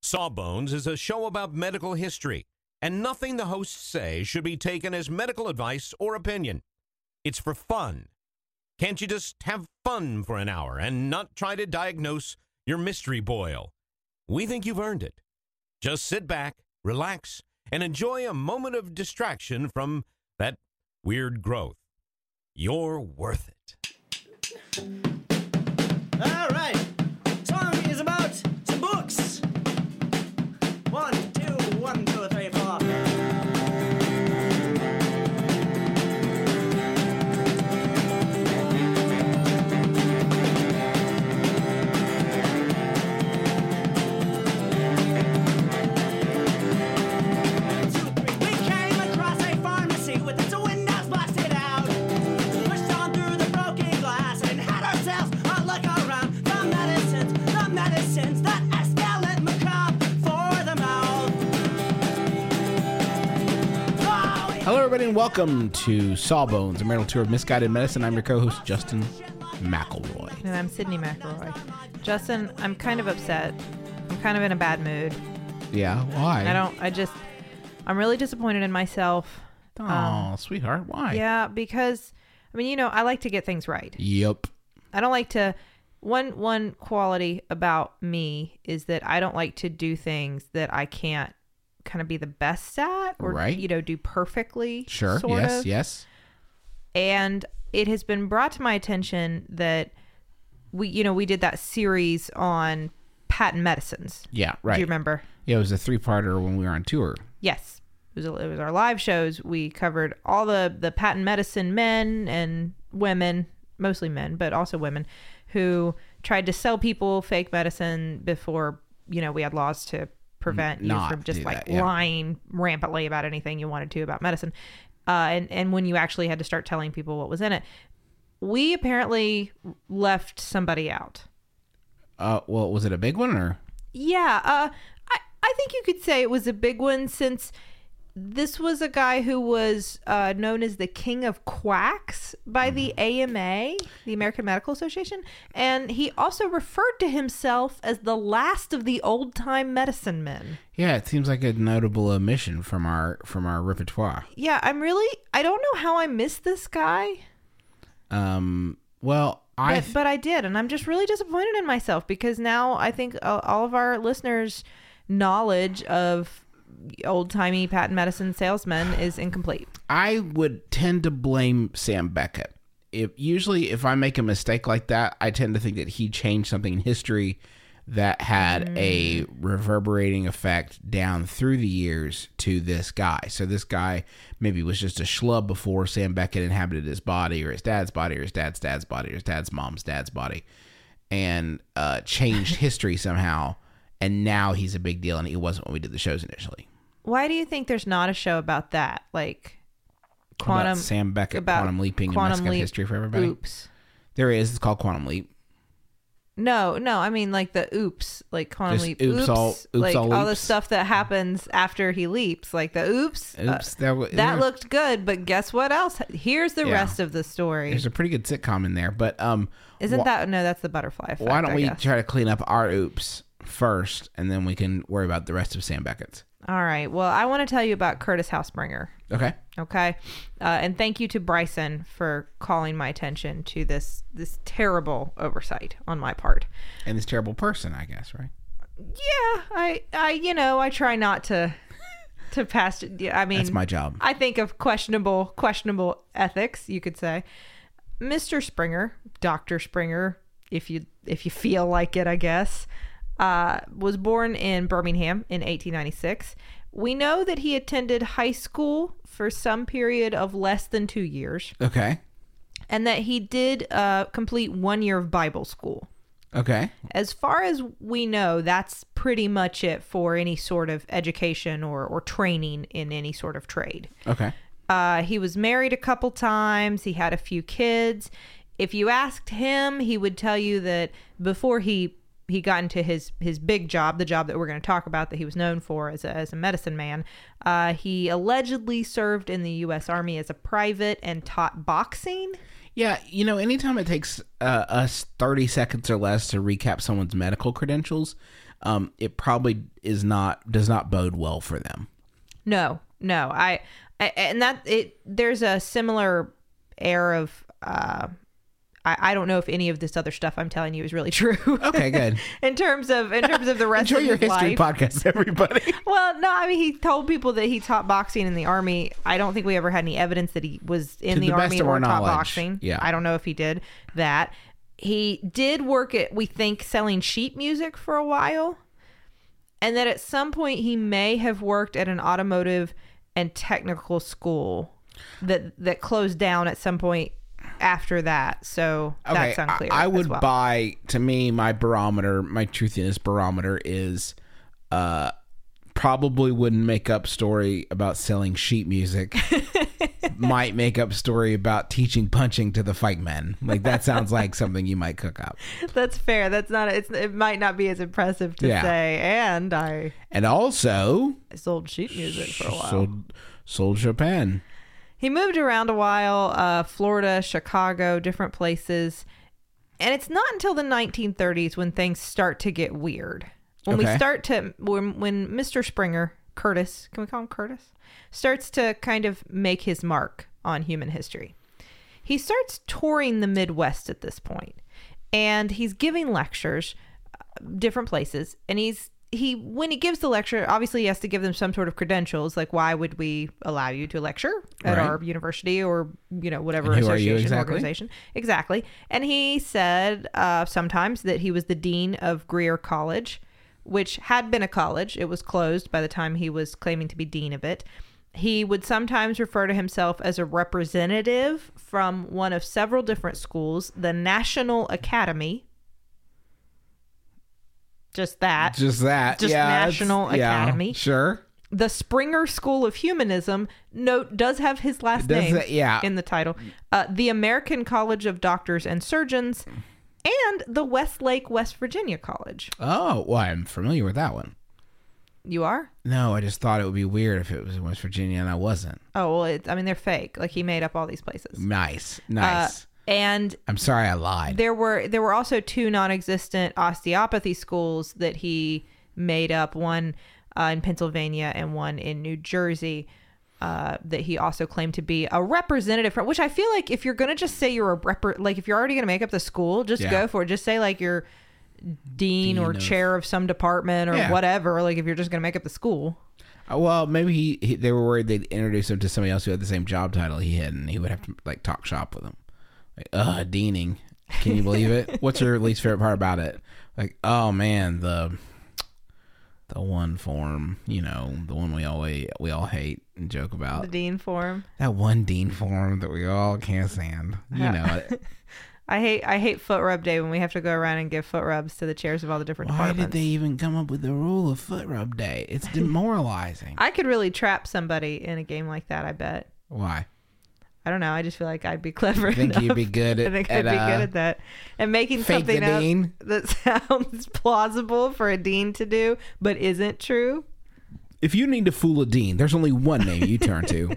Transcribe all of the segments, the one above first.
Sawbones is a show about medical history, and nothing the hosts say should be taken as medical advice or opinion. It's for fun. Can't you just have fun for an hour and not try to diagnose your mystery boil? We think you've earned it. Just sit back, relax, and enjoy a moment of distraction from that weird growth. You're worth it. All right. Song is about some books. 1, 2, 1, 2, 3, 4. Hello, everybody, and welcome to Sawbones, a marital tour of misguided medicine. I'm your co-host, Justin McElroy. And I'm Sydney McElroy. Justin, I'm kind of upset. I'm kind of in a bad mood. Yeah, why? I'm really disappointed in myself. Oh, sweetheart, why? Yeah, because, I like to get things right. Yep. I don't like to... One quality about me is that I don't like to do things that I can't kind of be the best at or, right. Do perfectly. Sure, sort of. yes. And it has been brought to my attention that we did that series on patent medicines. Yeah, right. Do you remember? Yeah, it was a 3-parter when we were on tour. Yes. It was our live shows. We covered all the patent medicine men and women, mostly men, but also women, who tried to sell people fake medicine before, we had laws to prevent you from just lying rampantly about anything you wanted to about medicine. And when you actually had to start telling people what was in it. We apparently left somebody out. Well, was it a big one or? Yeah. I think you could say it was a big one since this was a guy who was known as the King of Quacks by the AMA, the American Medical Association. And he also referred to himself as the last of the old-time medicine men. Yeah, it seems like a notable omission from our repertoire. Yeah, I don't know how I missed this guy. But I did, and I'm just really disappointed in myself because now I think all of our listeners' knowledge of old-timey patent medicine salesmen is incomplete. I would tend to blame Sam Beckett. If I make a mistake like that, I tend to think that he changed something in history that had a reverberating effect down through the years to this guy. So this guy maybe was just a schlub before Sam Beckett inhabited his body or his dad's body or his dad's dad's body or his dad's mom's dad's body and changed history somehow. And now he's a big deal, and he wasn't when we did the shows initially. Why do you think there's not a show about that? Like quantum, about Sam Beckett, quantum leaping and messing up history for everybody? Oops. There is. It's called Quantum Leap. No, I mean like the oops, like quantum just leap. Oops, all the stuff that happens after he leaps, like the oops. That looked good, but guess what else? Here's the rest of the story. There's a pretty good sitcom in there, but that's the butterfly effect. Why don't we try to clean up our oops first, and then we can worry about the rest of Sam Beckett's. All right. Well, I want to tell you about Curtis Hausbringer. Okay. And thank you to Bryson for calling my attention to this terrible oversight on my part. And this terrible person, I guess, right? Yeah. I try not to pass. I mean, that's my job. I think of questionable ethics, you could say. Mr. Springer, Dr. Springer, if you feel like it, I guess. Was born in Birmingham in 1896. We know that he attended high school for some period of less than 2 years. Okay. And that he did complete 1 year of Bible school. Okay. As far as we know, that's pretty much it for any sort of education or training in any sort of trade. Okay. He was married a couple times. He had a few kids. If you asked him, he would tell you that before he got into his big job, the job that we're going to talk about that he was known for as a medicine man, he allegedly served in the U.S. Army as a private and taught boxing. Yeah, anytime it takes us 30 seconds or less to recap someone's medical credentials, it probably does not bode well for them. No. I and that there's a similar air of I don't know if any of this other stuff I'm telling you is really true. Okay, good. in terms of the rest Enjoy of your his history life. podcast, everybody. Well, no, I mean, he told people that he taught boxing in the Army. I don't think we ever had any evidence that he was in the the best Army of our or taught knowledge. boxing. Yeah. I don't know if he did that. He did work at, we think, selling sheet music for a while. And that at some point he may have worked at an automotive and technical school that closed down at some point after that. So that's unclear. I would as well. buy, to me, my truthiness barometer is probably wouldn't make up story about selling sheet music. Might make up story about teaching punching to the fight men. Like, that sounds like something you might cook up. That's fair. That's not. It might not be as impressive to Yeah. say. And I Also sold sheet music for a while. sold Chopin. He moved around a while, Florida, Chicago, different places. And it's not until the 1930s when things start to get weird. When Okay. we start to, when Mr. Springer, Curtis, can we call him Curtis? Starts to kind of make his mark on human history. He starts touring the Midwest at this point, and he's giving lectures, different places. And when he gives the lecture, obviously he has to give them some sort of credentials, like why would we allow you to lecture at Right. our university or whatever And who are you association exactly? organization. Exactly. And he said sometimes that he was the dean of Greer College, which had been a college. It was closed by the time he was claiming to be dean of it. He would sometimes refer to himself as a representative from one of several different schools, the National Academy. Just that. Just Just National Academy. Sure. The Springer School of Humanism, note, does have his last Does name that- yeah. in the title. The American College of Doctors and Surgeons, and the Westlake, West Virginia College. Oh, well, I'm familiar with that one. You are? No, I just thought it would be weird if it was in West Virginia and I wasn't. Oh, well, they're fake. Like, he made up all these places. Nice. And I'm sorry I lied. there were also two non-existent osteopathy schools that he made up, one in Pennsylvania and one in New Jersey, that he also claimed to be a representative from, which I feel like if you're going to just say you're like if you're already going to make up the school, just go for it. Just say like you're dean or chair of some department or whatever. Like if you're just going to make up the school. Well, maybe they were worried they'd introduce him to somebody else who had the same job title he had, and he would have to like talk shop with him. Like, deaning. Can you believe it? What's your least favorite part about it? Like, oh man, the one form, the one we all hate and joke about. The dean form. That one dean form that we all can't stand. You know it. I hate foot rub day when we have to go around and give foot rubs to the chairs of all the different Why departments. did they even come up with the rule of foot rub day? It's demoralizing. I could really trap somebody in a game like that, I bet. Why? I don't know. I just feel like I'd be clever I think enough. you'd be good I think I'd be good at that. And making fake the something up dean? that sounds plausible for a dean to do, but isn't true. If you need to fool a dean, there's only one name you turn to.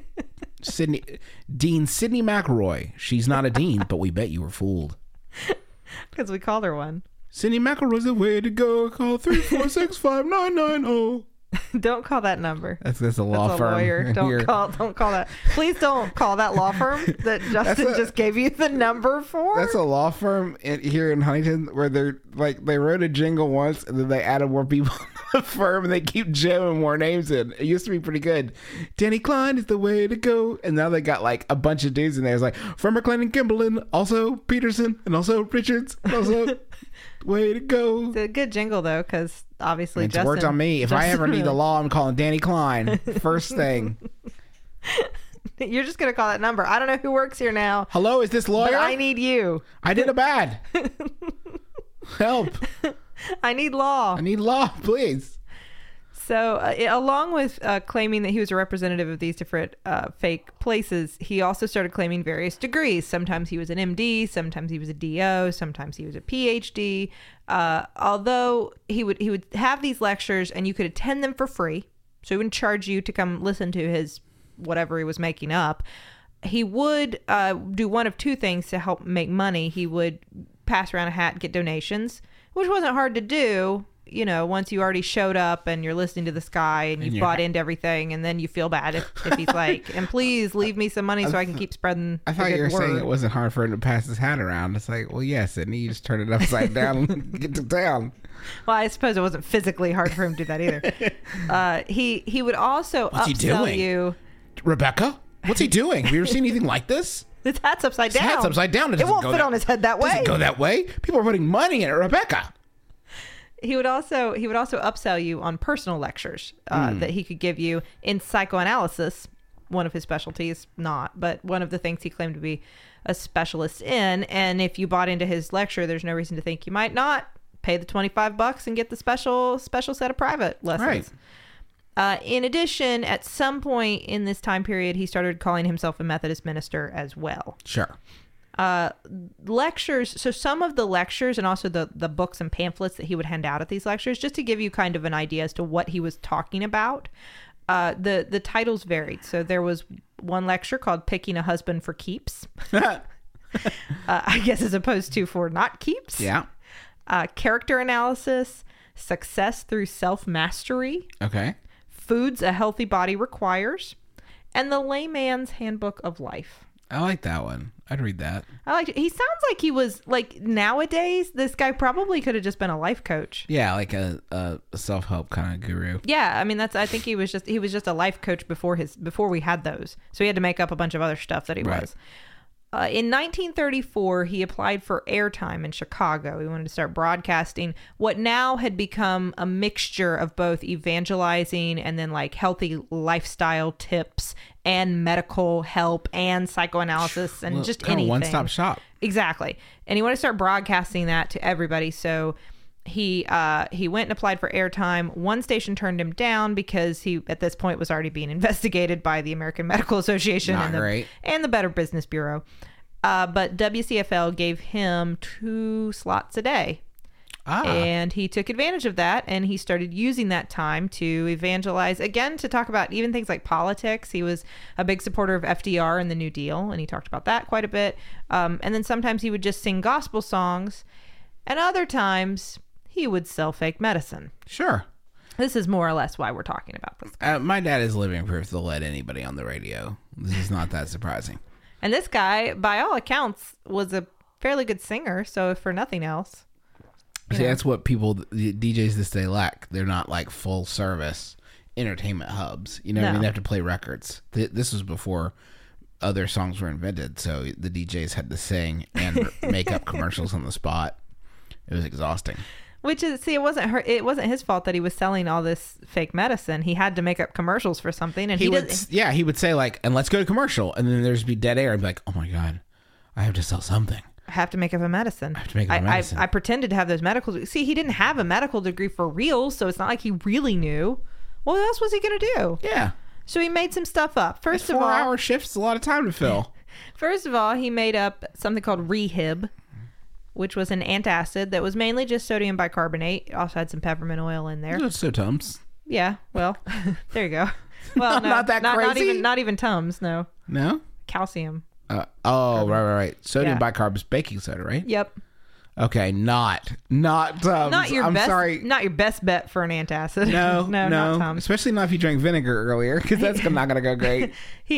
Dean Sidney McElroy. She's not a dean, but we bet you were fooled. Because we called her one. Sidney McElroy's the way to go. Call 346-5990. Don't call that number. That's a law That's a firm. lawyer. Don't call that. Please don't call that law firm that Justin just gave you the number for. That's a law firm here in Huntington where they wrote a jingle once and then they added more people to the firm and they keep jamming more names in. It used to be pretty good. Danny Klein is the way to go. And now they got like a bunch of dudes in there. It's like from McLean and Kimberlin, also Peterson, and also Richards, and also way to go. It's a good jingle though, because obviously It's Justin worked on me. If I ever need the law, I'm calling Danny Klein. First thing. You're just gonna call that number. I don't know who works here now, Hello, is this lawyer? but I need you. I did a bad. Help. I need law. I need law, please. So, along with claiming that he was a representative of these different fake places, he also started claiming various degrees. Sometimes he was an MD, sometimes he was a DO, sometimes he was a PhD. Although he would have these lectures and you could attend them for free, so he wouldn't charge you to come listen to his whatever he was making up. He would do one of two things to help make money. He would pass around a hat and get donations, which wasn't hard to do. once you already showed up and you're listening to this guy and you've bought into everything, and then you feel bad if he's like, and please leave me some money so I can keep spreading I thought you were saying it wasn't hard for him to pass his hat around. It's like, well, yes, and you just turn it upside down and get to town. Well, I suppose it wasn't physically hard for him to do that either. He would also upsell you. Rebecca? What's he doing? Have you ever seen anything like this? His hat's upside down. His hat's upside down. It won't fit on his head that way. Doesn't go that way. People are putting money in it, Rebecca. He would also upsell you on personal lectures that he could give you in psychoanalysis, one of his specialties, but one of the things he claimed to be a specialist in. And if you bought into his lecture, there's no reason to think you might not pay the $25 and get the special set of private lessons. Right. In addition, at some point in this time period, he started calling himself a Methodist minister as well. Sure. Lectures. So some of the lectures and also the books and pamphlets that he would hand out at these lectures, just to give you kind of an idea as to what he was talking about. The titles varied. So there was one lecture called Picking a Husband for Keeps. I guess as opposed to for not keeps. Yeah. Character analysis, success through self-mastery. Okay. Foods a healthy body requires, and the layman's handbook of life. I like that one. I'd read that. I like it. He sounds like he was like nowadays. This guy probably could have just been a life coach. Yeah, like a self-help kind of guru. Yeah, I mean I think he was just a life coach before we had those. So he had to make up a bunch of other stuff that he was. In 1934, he applied for airtime in Chicago. He wanted to start broadcasting what now had become a mixture of both evangelizing and then like healthy lifestyle tips and medical help and psychoanalysis and just kind anything. Of one-stop shop. Exactly. And he wanted to start broadcasting that to everybody. So he went and applied for airtime. One station turned him down because he, at this point, was already being investigated by the American Medical Association and the Better Business Bureau. But WCFL gave him 2 slots a day. And he took advantage of that, and he started using that time to evangelize, again, to talk about even things like politics. He was a big supporter of FDR and the New Deal, and he talked about that quite a bit. And then sometimes he would just sing gospel songs, and other times he would sell fake medicine. Sure. This is more or less why we're talking about this. My dad is living proof they'll let anybody on the radio. This is not that surprising. And this guy, by all accounts, was a fairly good singer. So if for nothing else. See, that's what the DJs this day lack. They're not like full service entertainment hubs. You know what I mean? They have to play records. This was before other songs were invented. So the DJs had to sing and make up commercials on the spot. It was exhausting. Which is, it wasn't his fault that he was selling all this fake medicine. He had to make up commercials for something, and he would say like, and let's go to commercial, and then there's be dead air, and be like, oh my god, I have to sell something. I have to make up a medicine. I pretended to have those medical. See, he didn't have a medical degree for real, so it's not like he really knew. What else was he gonna do? Yeah. So he made some stuff up. First of all, 4-hour shifts, a lot of time to fill. First of all, he made up something called Rehib, which was an antacid that was mainly just sodium bicarbonate. It also had some peppermint oil in there. So Tums. Yeah, well, there you go. Well, no, not that crazy. Not even Tums. No. No. Calcium. Right. Sodium bicarb is baking soda, right? Yep. Okay, not Tums. Sorry. Not your best bet for an antacid. No, not Tums. Especially not if you drank vinegar earlier, because that's not going to go great.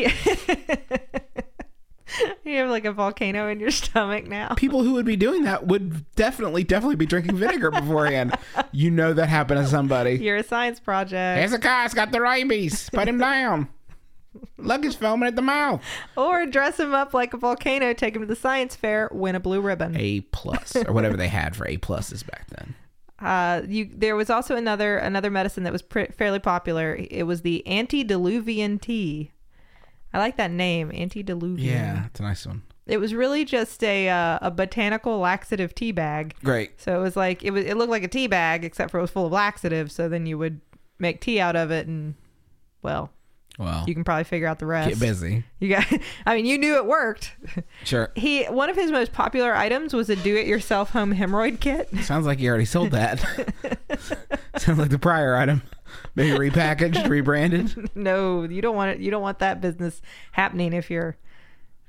You have like a volcano in your stomach now. People who would be doing that would definitely be drinking vinegar beforehand. You know that happened to somebody. You're a science project. Here's a guy, it's got the rabies. Put him down. Look, he's foaming at the mouth. Or dress him up like a volcano, take him to the science fair, win a blue ribbon. A+, or whatever they had for A+s back then. There was also another medicine that was fairly popular. It was the antediluvian tea. I like that name, antediluvian. Yeah, it's a nice one. It was really just a botanical laxative tea bag. Great. So it was like it looked like a tea bag, except for it was full of laxatives. So then you would make tea out of it, and well, you can probably figure out the rest. Get busy. You knew it worked. Sure. One of his most popular items was a do-it-yourself home hemorrhoid kit. Sounds like you already sold that. Sounds like the prior item. Maybe repackaged, rebranded. No, you don't want it. You don't want that business happening if you're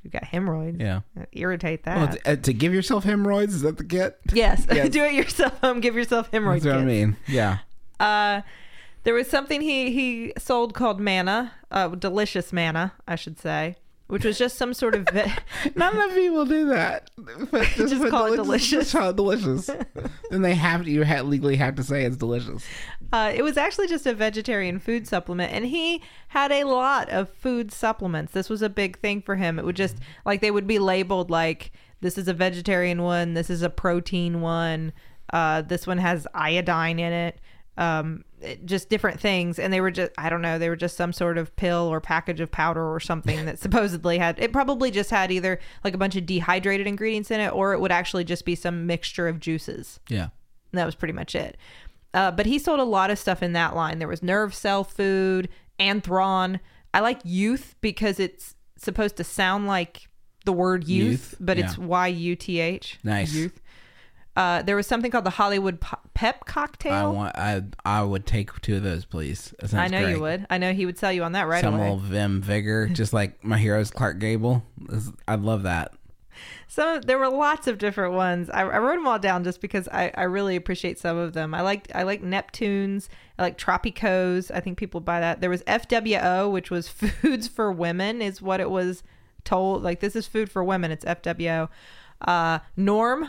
You've got hemorrhoids. Yeah. Irritate that. Well, to give yourself hemorrhoids, is that the kit? Yes. Yes. Do it yourself. Give yourself hemorrhoid That's what I kits. mean. Yeah. There was something he sold called manna, delicious manna, I should say, which was just some sort of... Not enough people do that. But Just put call it delicious. Just call it delicious. Then you legally have to say it's delicious. It was actually just a vegetarian food supplement, and he had a lot of food supplements. This was a big thing for him. It would just, like, they would be labeled like, this is a vegetarian one, this is a protein one, this one has iodine in it. Just different things, and they were just, I don't know, they were just some sort of pill or package of powder or something that supposedly had, it probably just had either like a bunch of dehydrated ingredients in it, or it would actually just be some mixture of juices. Yeah. And that was pretty much it. But he sold a lot of stuff in that line. There was Nerve Cell Food, Anthron. I like Youth because it's supposed to sound like the word youth, but yeah. it's YUTH. Nice. Youth. There was something called the Hollywood Pep Cocktail. I would take 2 of those, please. That sounds I know great. you would. I know he would sell you on that right Some away. little Vim Vigor, just like my hero's Clark Gable. I'd love that. There were lots of different ones. I wrote them all down just because I really appreciate some of them. I like Neptunes. I like Tropicos. I think people buy that. There was FWO, which was Foods for Women, is what it was told. Like, this is food for women. It's FWO. Norm.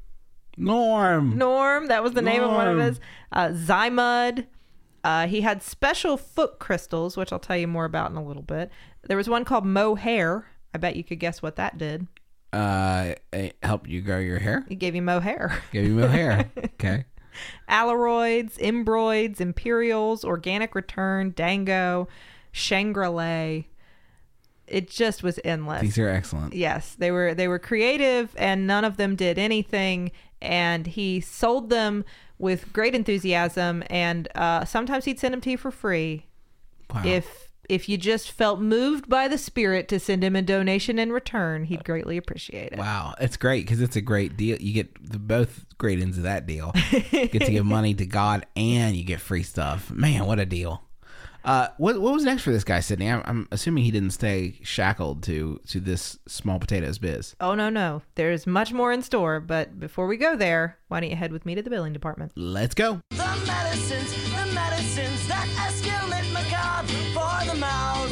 That was the name of one of his. Zymud. He had special foot crystals, which I'll tell you more about in a little bit. There was one called Mohair. I bet you could guess what that did. It helped you grow your hair? It gave you mohair. Gave you mohair. Okay. Aloroids, Embroids, Imperials, Organic Return, Dango, Shangri-La. It just was endless. These are excellent. Yes, they were creative, and none of them did anything. And he sold them with great enthusiasm, and sometimes he'd send them to you for free. Wow. If you just felt moved by the spirit to send him a donation in return, he'd greatly appreciate it. Wow, it's great because it's a great deal. You get both great ends of that deal. You get to give money to God, and you get free stuff. Man, what a deal! What was next for this guy, Sydney? I'm assuming he didn't stay shackled to this small potatoes biz. Oh, no. There's much more in store, but before we go there, why don't you head with me to the billing department? Let's go. The medicines that escalate macabre for the mouth.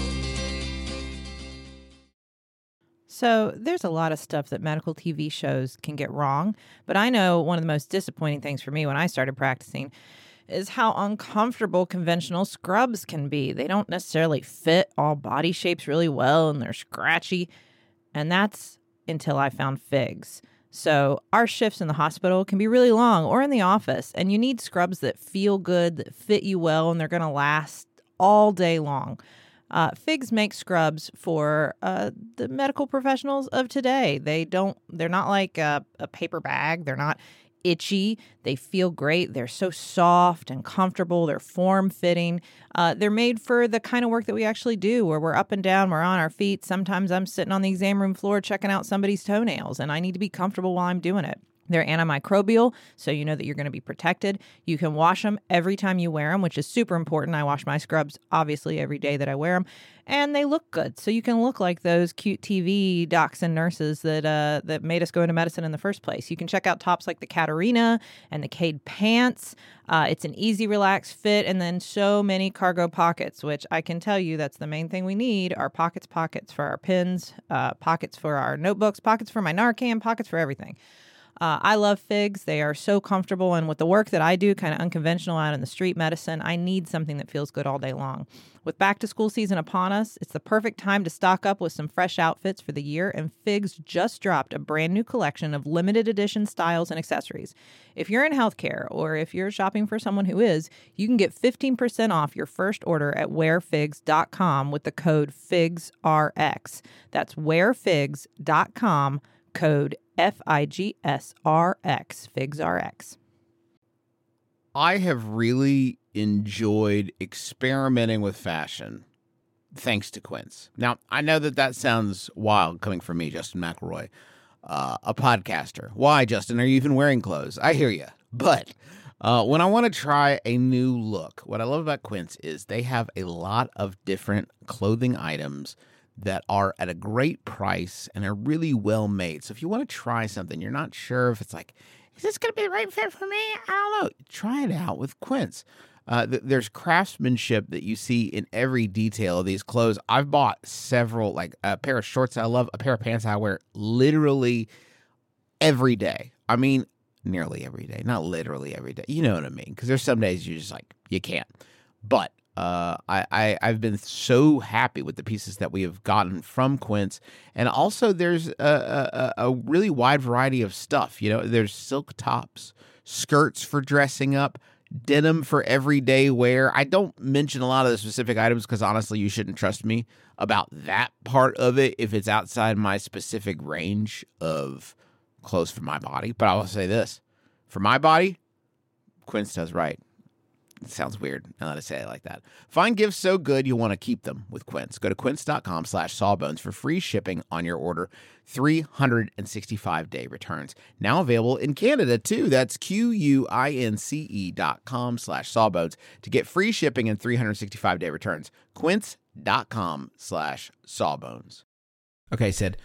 So there's a lot of stuff that medical TV shows can get wrong, but I know one of the most disappointing things for me when I started practicing is how uncomfortable conventional scrubs can be. They don't necessarily fit all body shapes really well, and they're scratchy. And that's until I found Figs. So our shifts in the hospital can be really long, or in the office, and you need scrubs that feel good, that fit you well, and they're going to last all day long. Figs make scrubs for the medical professionals of today. They're not like a paper bag. They're not itchy. They feel great. They're so soft and comfortable. They're form-fitting. They're made for the kind of work that we actually do, where we're up and down, we're on our feet. Sometimes I'm sitting on the exam room floor checking out somebody's toenails, and I need to be comfortable while I'm doing it. They're antimicrobial, so you know that you're going to be protected. You can wash them every time you wear them, which is super important. I wash my scrubs, obviously, every day that I wear them. And they look good, so you can look like those cute TV docs and nurses that made us go into medicine in the first place. You can check out tops like the Catarina and the Cade pants. It's an easy, relaxed fit, and then so many cargo pockets, which I can tell you that's the main thing we need, are pockets for our pens, pockets for our notebooks, pockets for my Narcan, pockets for everything. I love Figs. They are so comfortable, and with the work that I do, kind of unconventional out in the street medicine, I need something that feels good all day long. With back to school season upon us, it's the perfect time to stock up with some fresh outfits for the year, and Figs just dropped a brand new collection of limited edition styles and accessories. If you're in healthcare, or if you're shopping for someone who is, you can get 15% off your first order at wearfigs.com with the code FIGSRX. That's wearfigs.com, code FIGSRX, FIGSRX. I have really enjoyed experimenting with fashion thanks to Quince. Now, I know that sounds wild coming from me, Justin McElroy, a podcaster. Why, Justin? Are you even wearing clothes? I hear you. But when I want to try a new look, what I love about Quince is they have a lot of different clothing items that are at a great price and are really well made. So if you want to try something, you're not sure if it's like, is this going to be the right fit for me? I don't know. Try it out with Quince. There's craftsmanship that you see in every detail of these clothes. I've bought several, like a pair of shorts I love, a pair of pants I wear literally every day. I mean, nearly every day, not literally every day. You know what I mean? Because there's some days you're just like, you can't. But I've been so happy with the pieces that we have gotten from Quince. And also there's a really wide variety of stuff. You know, there's silk tops, skirts for dressing up, denim for everyday wear. I don't mention a lot of the specific items because honestly, you shouldn't trust me about that part of it if it's outside my specific range of clothes for my body. But I will say this, for my body, Quince does right. It sounds weird now that I say it like that. Find gifts so good you'll want to keep them with Quince. Go to quince.com/sawbones for free shipping on your order. 365-day returns. Now available in Canada too. That's QUINCE.com/sawbones to get free shipping and 365-day returns. Quince.com/sawbones. Okay, Sid,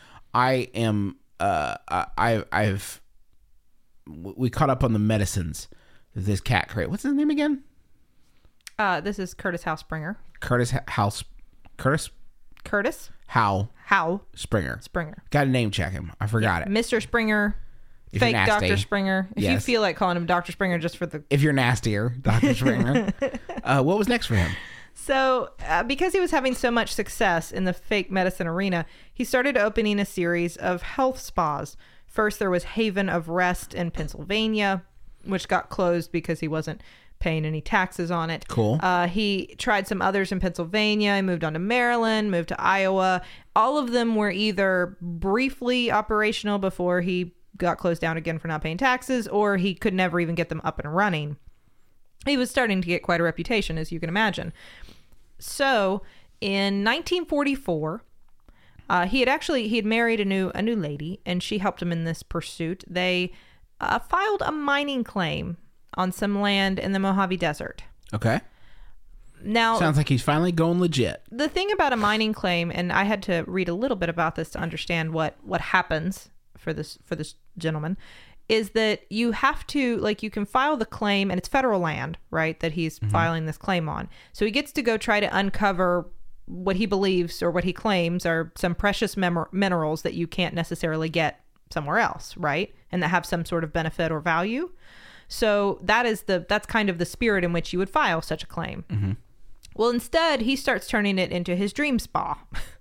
we caught up on the medicines. This cat crate. What's his name again? This is Curtis Howe Springer. Curtis Howe Springer. Got to name check him. I forgot it. Mr. Springer, If fake you're nasty. Dr. Springer. If you Yes. feel like calling him Dr. Springer just for the... If you're nastier, Dr. Springer. What was next for him? So, because he was having so much success in the fake medicine arena, he started opening a series of health spas. First, there was Haven of Rest in Pennsylvania, which got closed because he wasn't paying any taxes on it. Cool. He tried some others in Pennsylvania. He moved on to Maryland, moved to Iowa. All of them were either briefly operational before he got closed down again for not paying taxes, or he could never even get them up and running. He was starting to get quite a reputation, as you can imagine. So, in 1944, he had married a new lady, and she helped him in this pursuit. They filed a mining claim on some land in the Mojave Desert. Okay. Now, Sounds like he's finally going legit. the thing about a mining claim, and I had to read a little bit about this to understand what happens for this gentleman, is that you have to, like, you can file the claim, and it's federal land, right, that he's filing this claim on. So he gets to go try to uncover what he believes or what he claims are some precious minerals that you can't necessarily get somewhere else, right, and that have some sort of benefit or value. So that's kind of the spirit in which you would file such a claim. Mm-hmm. Well, instead, he starts turning it into his dream spa.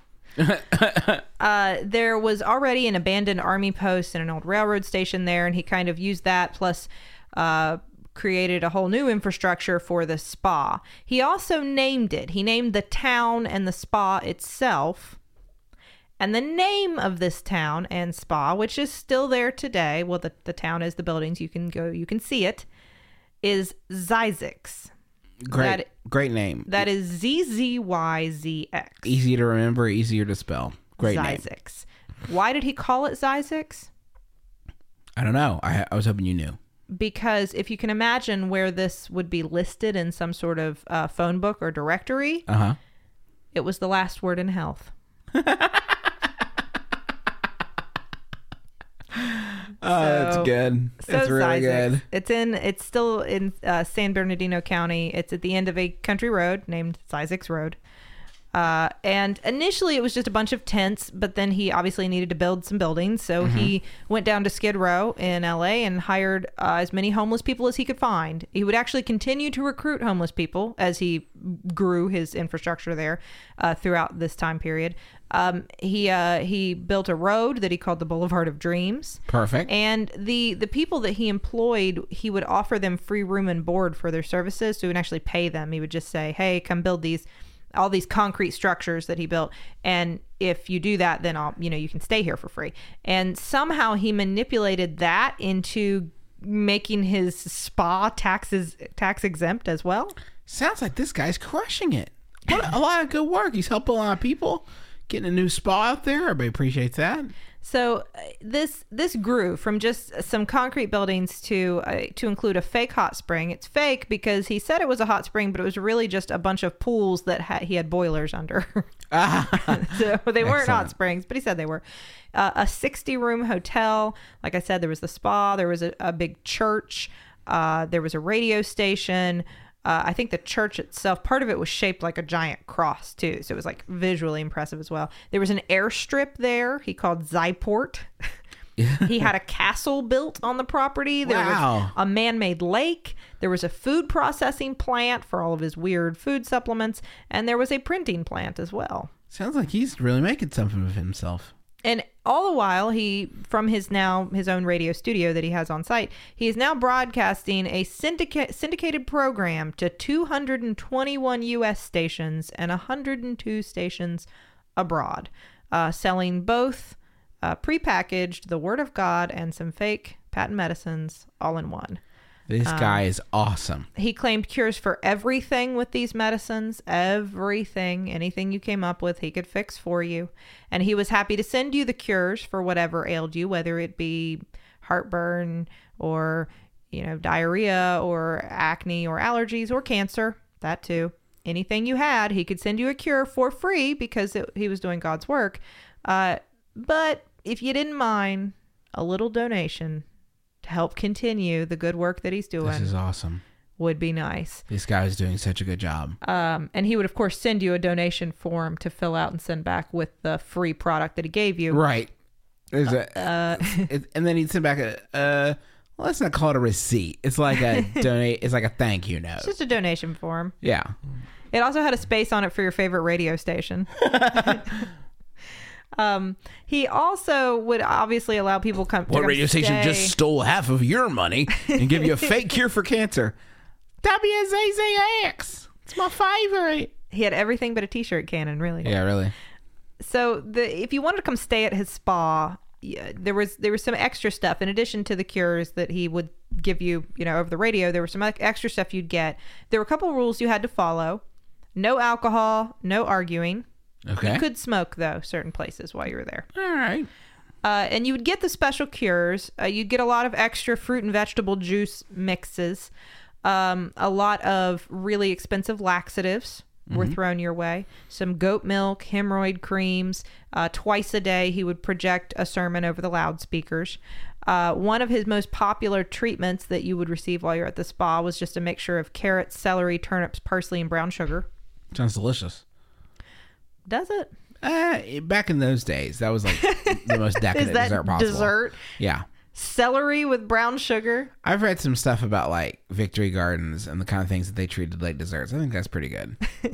There was already an abandoned army post and an old railroad station there, and he kind of used that, plus created a whole new infrastructure for the spa. He also named it. He named the town and the spa itself. And the name of this town and spa, which is still there today, well, the town is the buildings, you can go, you can see it, is Zyzix. Great name. That is ZZYZX. Easy to remember, easier to spell. Great name. Zyzix. Why did he call it Zyzix? I don't know. I was hoping you knew. Because if you can imagine where this would be listed in some sort of phone book or directory, it was the last word in health. That's good. It's really good. It's still in San Bernardino County. It's at the end of a country road named Zyzix Road. And initially it was just a bunch of tents, but then he obviously needed to build some buildings. So he went down to Skid Row in LA and hired as many homeless people as he could find. He would actually continue to recruit homeless people as he grew his infrastructure there throughout this time period. He built a road that he called the Boulevard of Dreams. Perfect. And the people that he employed, he would offer them free room and board for their services. So he would actually pay them. He would just say, hey, come build all these concrete structures that he built, and if you do that, then you can stay here for free. And somehow he manipulated that into making his spa tax exempt as well. Sounds like this guy's crushing it. What a lot of good work. He's helping a lot of people Getting a new spa out there. Everybody appreciates that. So this grew from just some concrete buildings to include a fake hot spring. It's fake because he said it was a hot spring, but it was really just a bunch of pools that he had boilers under. So they weren't hot springs, but he said they were. A 60-room hotel. Like I said, there was the spa. There was a big church. There was a radio station. I think the church itself, part of it was shaped like a giant cross too. So it was like visually impressive as well. There was an airstrip there he called Zyport. He had a castle built on the property. There was a man-made lake. There was a food processing plant for all of his weird food supplements. And there was a printing plant as well. Sounds like he's really making something of himself. And all the while, from his own radio studio that he has on site, he is now broadcasting a syndicated program to 221 U.S. stations and 102 stations abroad, selling both prepackaged The Word of God and some fake patent medicines all in one. This guy is awesome. He claimed cures for everything with these medicines. Everything. Anything you came up with, he could fix for you. And he was happy to send you the cures for whatever ailed you, whether it be heartburn or, diarrhea or acne or allergies or cancer. That too. Anything you had, he could send you a cure for free because he was doing God's work. But if you didn't mind a little donation to help continue the good work that he's doing. This is awesome. Would be nice. This guy is doing such a good job. And he would, of course, send you a donation form to fill out and send back with the free product that he gave you. Right. There's and then he'd send back well, let's not call it a receipt. It's like a donate. It's like a thank you note. It's just a donation form. Yeah. It also had a space on it for your favorite radio station. He also would obviously allow people to come. What radio station just stole half of your money and give you a fake cure for cancer? WZZX. It's my favorite. He had everything but a t-shirt cannon, really. Yeah, really. So if you wanted to come stay at his spa, there was some extra stuff in addition to the cures that he would give you, over the radio. There was some extra stuff you'd get. There were a couple rules you had to follow. No alcohol, no arguing. Okay. You could smoke, though, certain places while you were there. All right. And you would get the special cures. You'd get a lot of extra fruit and vegetable juice mixes. A lot of really expensive laxatives were thrown your way. Some goat milk, hemorrhoid creams. Twice a day, he would project a sermon over the loudspeakers. One of his most popular treatments that you would receive while you're at the spa was just a mixture of carrots, celery, turnips, parsley, and brown sugar. Sounds delicious. Does it? Back in those days, that was like the most decadent dessert possible. Dessert? Yeah. Celery with brown sugar? I've read some stuff about like Victory Gardens and the kind of things that they treated like desserts. I think that's pretty good.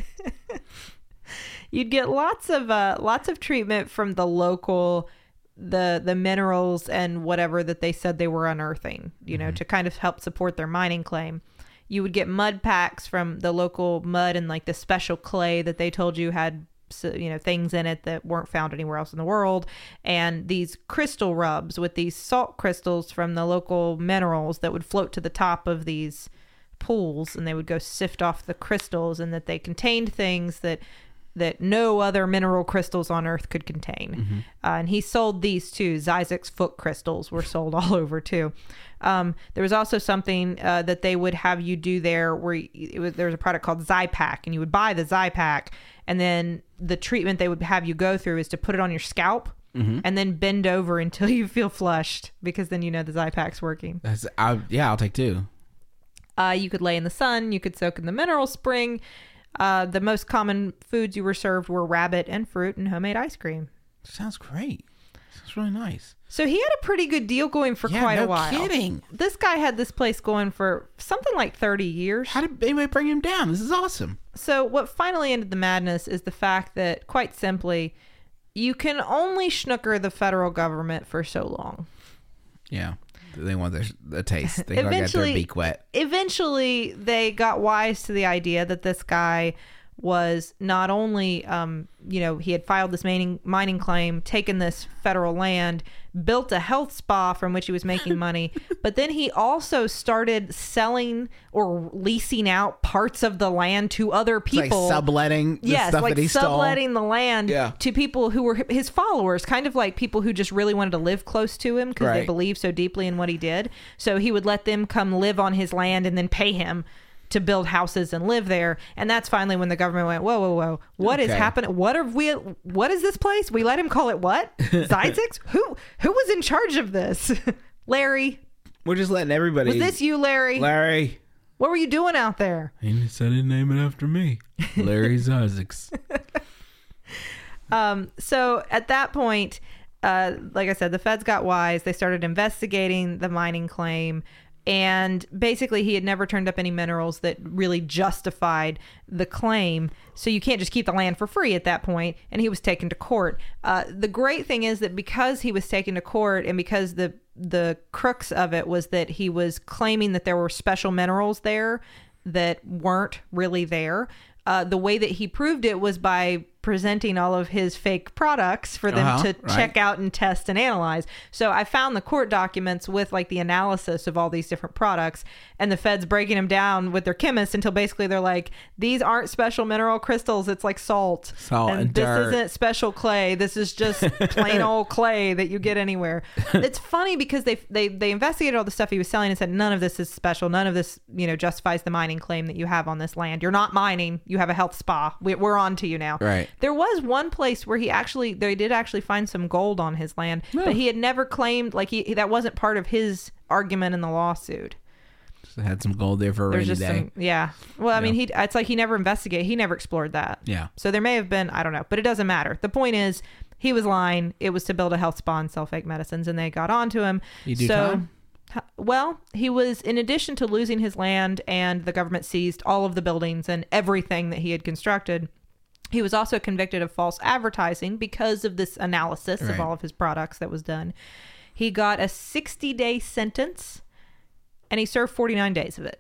You'd get lots of treatment from the local, the minerals and whatever that they said they were unearthing, to kind of help support their mining claim. You would get mud packs from the local mud and like the special clay that they told you had things in it that weren't found anywhere else in the world, and these crystal rubs with these salt crystals from the local minerals that would float to the top of these pools, and they would go sift off the crystals, and that they contained things that no other mineral crystals on Earth could contain. And he sold these too. Zizek's foot crystals were sold all over too. There was also something that they would have you do there where there was a product called Zypack, and you would buy the Zypack, and then the treatment they would have you go through is to put it on your scalp and then bend over until you feel flushed, because then the Zypack's working. I'll take two. You could lay in the sun. You could soak in the mineral spring. The most common foods you were served were rabbit and fruit and homemade ice cream. Sounds great. Sounds really nice. So he had a pretty good deal going for quite a while. No kidding. This guy had this place going for something like 30 years. How did anybody bring him down? This is awesome. So what finally ended the madness is the fact that, quite simply, you can only snooker the federal government for so long. Yeah. They want the taste. They got to get their beak wet. Eventually, they got wise to the idea that this guy was not only, he had filed this mining claim, taken this federal land, built a health spa from which he was making money, but then he also started selling or leasing out parts of the land to other people. Like subletting the stuff that he stole. Subletting the land to people who were his followers, kind of like people who just really wanted to live close to him because they believed so deeply in what he did. So he would let them come live on his land and then pay him to build houses and live there. And that's finally when the government went, whoa, what is happening? What is this place? We let him call it what? Zyzix? Who was in charge of this? Larry. We're just letting everybody. Was this you, Larry? Larry. What were you doing out there? He said he'd name it after me. Larry Zyzix. So at that point, like I said, the feds got wise. They started investigating the mining claim. And basically, he had never turned up any minerals that really justified the claim. So you can't just keep the land for free at that point. And he was taken to court. The great thing is that because he was taken to court and because the crux of it was that he was claiming that there were special minerals there that weren't really there, the way that he proved it was by presenting all of his fake products for them to check out and test and analyze. So I found the court documents with like the analysis of all these different products and the feds breaking them down with their chemists until basically they're like, these aren't special mineral crystals. It's like salt and this dirt. Isn't special clay. This is just plain old clay that you get anywhere. It's funny because they investigated all the stuff he was selling and said, none of this is special. None of this, justifies the mining claim that you have on this land. You're not mining. You have a health spa. We're on to you now. Right. There was one place where they did actually find some gold on his land, but he had never claimed, that wasn't part of his argument in the lawsuit. Just had some gold there for a rainy day. Well, I mean, it's like he never investigated. He never explored that. Yeah. So there may have been, I don't know, but it doesn't matter. The point is, he was lying. It was to build a health spa and sell fake medicines, and they got onto him. You do time? Well, he was, in addition to losing his land and the government seized all of the buildings and everything that he had constructed, he was also convicted of false advertising because of this analysis of all of his products that was done. He got a 60-day sentence, and he served 49 days of it.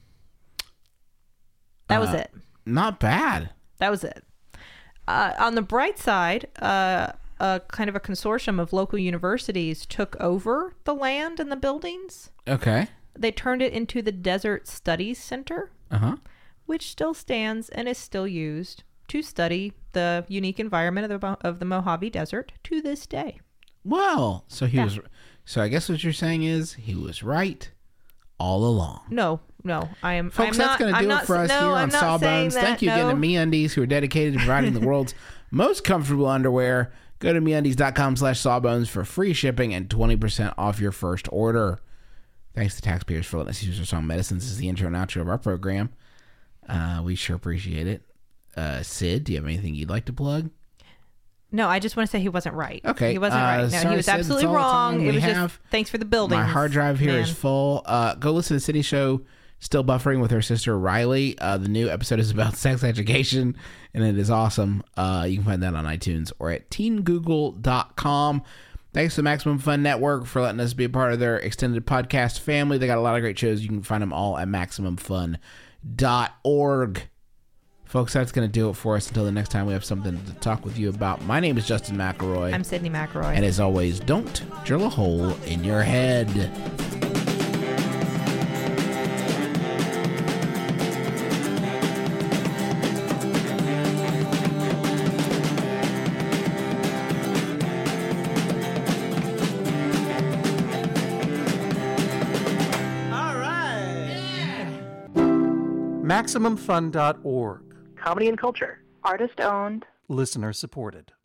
That was it. Not bad. That was it. On the bright side, kind of a consortium of local universities took over the land and the buildings. Okay. They turned it into the Desert Studies Center, which still stands and is still used to study the unique environment of the Mojave Desert to this day. Well, so he was. So I guess what you're saying is he was right all along. No, I am. Folks, that's going to do it for us here on Sawbones. Thank you again to MeUndies, who are dedicated to providing the world's most comfortable underwear. Go to MeUndies.com/Sawbones for free shipping and 20% off your first order. Thanks to taxpayers for letting us use our song Medicines as the intro and outro of our program. We sure appreciate it. Sid, do you have anything you'd like to plug? No, I just want to say he wasn't right. Okay. He wasn't right. No, sorry, he was Sid, absolutely wrong. It was just, thanks for the building. My hard drive here is full. Go listen to the City Show, Still Buffering, with her sister Riley. The new episode is about sex education, and it is awesome. You can find that on iTunes or at teengoogle.com. Thanks to the Maximum Fun Network for letting us be a part of their extended podcast family. They got a lot of great shows. You can find them all at MaximumFun.org. Folks, that's going to do it for us until the next time we have something to talk with you about. My name is Justin McElroy. I'm Sydney McElroy. And as always, don't drill a hole in your head. All right. MaximumFun.org. Comedy and culture. Artist owned. Listener supported.